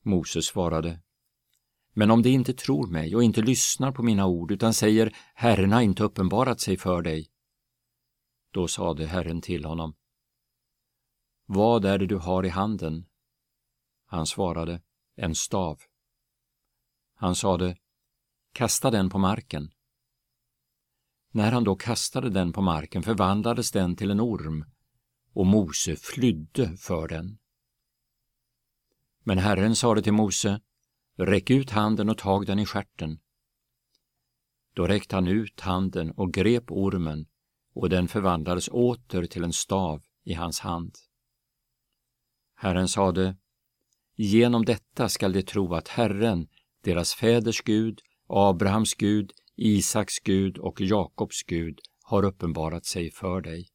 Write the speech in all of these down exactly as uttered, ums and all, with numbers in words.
Mose svarade: Men om de inte tror mig och inte lyssnar på mina ord utan säger, Herren har inte uppenbarat sig för dig. Då sade Herren till honom: Vad är det du har i handen? Han svarade: En stav. Han sade: Kasta den på marken. När han då kastade den på marken förvandlades den till en orm, och Mose flydde för den. Men Herren sade till Mose: Räck ut handen och tag den i stjärten. Då räckte han ut handen och grep ormen, och den förvandlades åter till en stav i hans hand. Herren sade: Genom detta skall de tro att Herren, deras fäders Gud, Abrahams Gud, Isaks Gud och Jakobs Gud, har uppenbarat sig för dig.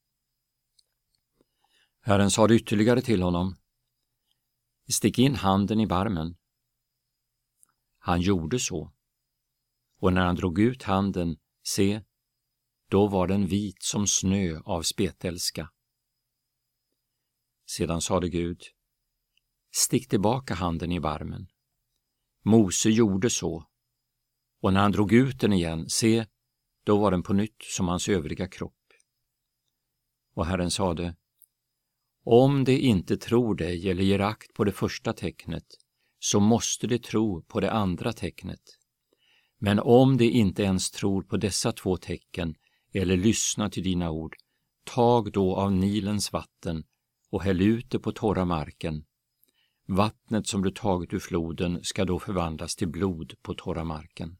Herren sade ytterligare till honom: Stick in handen i barmen. Han gjorde så, och när han drog ut handen, se, då var den vit som snö av spetälska. Sedan sade Gud: Stick tillbaka handen i barmen. Mose gjorde så, och när han drog ut den igen, se, då var den på nytt som hans övriga kropp. Och Herren sade: Om de inte tror dig eller ger akt på det första tecknet, så måste de tro på det andra tecknet. Men om de inte ens tror på dessa två tecken eller lyssnar till dina ord, tag då av Nilens vatten och häll ut det på torra marken. Vattnet som du tagit ur floden ska då förvandlas till blod på torra marken.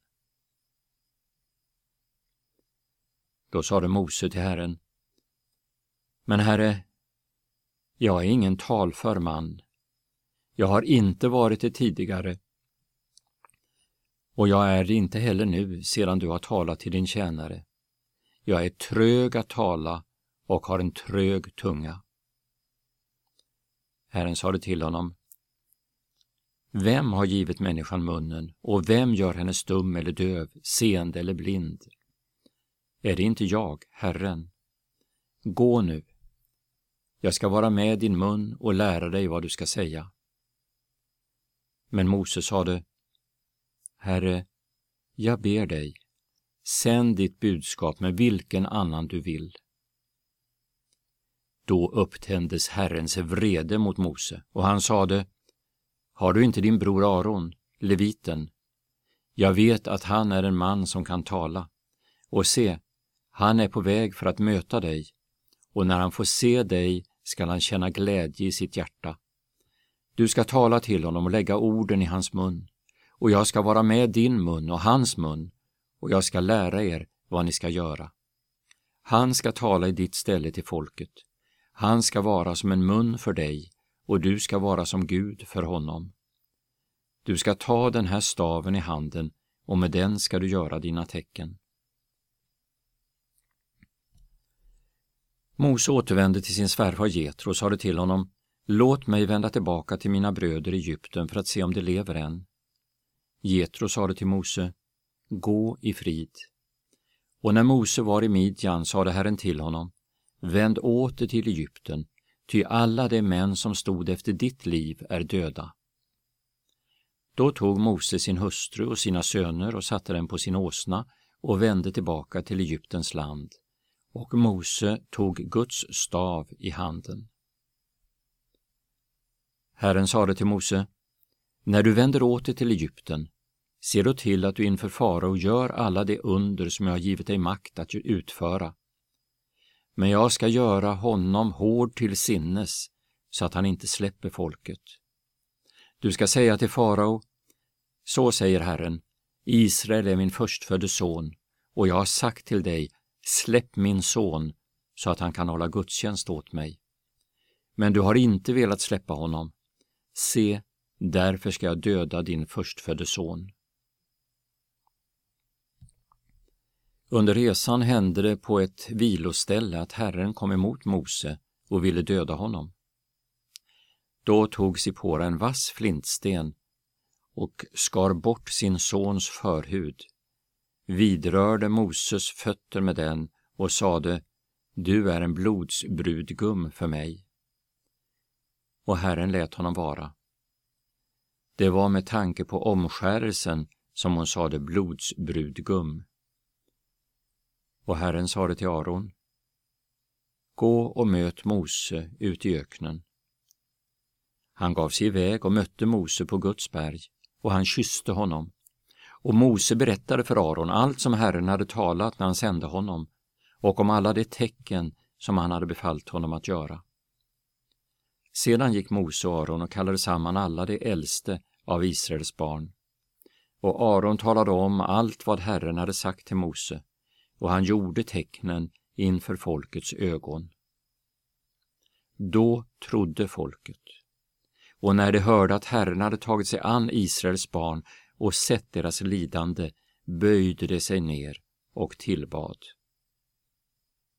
Då sade Mose till Herren: Men Herre, jag är ingen talför man. Jag har inte varit det tidigare, och jag är det inte heller nu sedan du har talat till din tjänare. Jag är trög att tala och har en trög tunga. Herren sade till honom: Vem har givit människan munnen, och vem gör henne stum eller döv, seende eller blind? Är det inte jag, Herren? Gå nu. Jag ska vara med din mun och lära dig vad du ska säga. Men Mose sade: Herre, jag ber dig, sänd ditt budskap med vilken annan du vill. Då upptändes Herrens vrede mot Mose, och han sade: Har du inte din bror Aron, leviten? Jag vet att han är en man som kan tala. Och se, han är på väg för att möta dig, och när han får se dig skall han känna glädje i sitt hjärta. Du ska tala till honom och lägga orden i hans mun, och jag ska vara med din mun och hans mun, och jag ska lära er vad ni ska göra. Han ska tala i ditt ställe till folket. Han ska vara som en mun för dig, och du ska vara som Gud för honom. Du ska ta den här staven i handen, och med den ska du göra dina tecken. Mose återvände till sin svärfar Jetro och sade till honom: Låt mig vända tillbaka till mina bröder i Egypten för att se om de lever än. Jetro sade till Mose: Gå i frid. Och när Mose var i Midjan sade Herren till honom: Vänd åter till Egypten, ty alla de män som stod efter ditt liv är döda. Då tog Mose sin hustru och sina söner och satte dem på sin åsna och vände tillbaka till Egyptens land. Och Mose tog Guds stav i handen. Herren sade till Mose: När du vänder åter till Egypten, se då till att du inför farao gör alla de under som jag har givit dig makt att utföra. Men jag ska göra honom hård till sinnes, så att han inte släpper folket. Du ska säga till farao: Så säger Herren, Israel är min förstfödde son, och jag har sagt till dig: Släpp min son, så att han kan hålla gudstjänst åt mig. Men du har inte velat släppa honom. Se, därför ska jag döda din förstfödde son. Under resan hände det på ett viloställe att Herren kom emot Mose och ville döda honom. Då tog Sipora en vass flintsten och skar bort sin sons förhud, vidrörde Moses fötter med den och sade: Du är en blodsbrudgum för mig. Och Herren lät honom vara. Det var med tanke på omskärelsen som hon sade blodsbrudgum. Och Herren sade till Aron: gå och möt Mose ut i öknen. Han gav sig iväg och mötte Mose på Guds berg, och han kysste honom. Och Mose berättade för Aron allt som Herren hade talat när han sände honom, och om alla de tecken som han hade befallt honom att göra. Sedan gick Mose och Aron och kallade samman alla de äldste av Israels barn. Och Aron talade om allt vad Herren hade sagt till Mose, och han gjorde tecknen inför folkets ögon. Då trodde folket, och när de hörde att Herren hade tagit sig an Israels barn och sett deras lidande, böjde de sig ner och tillbad.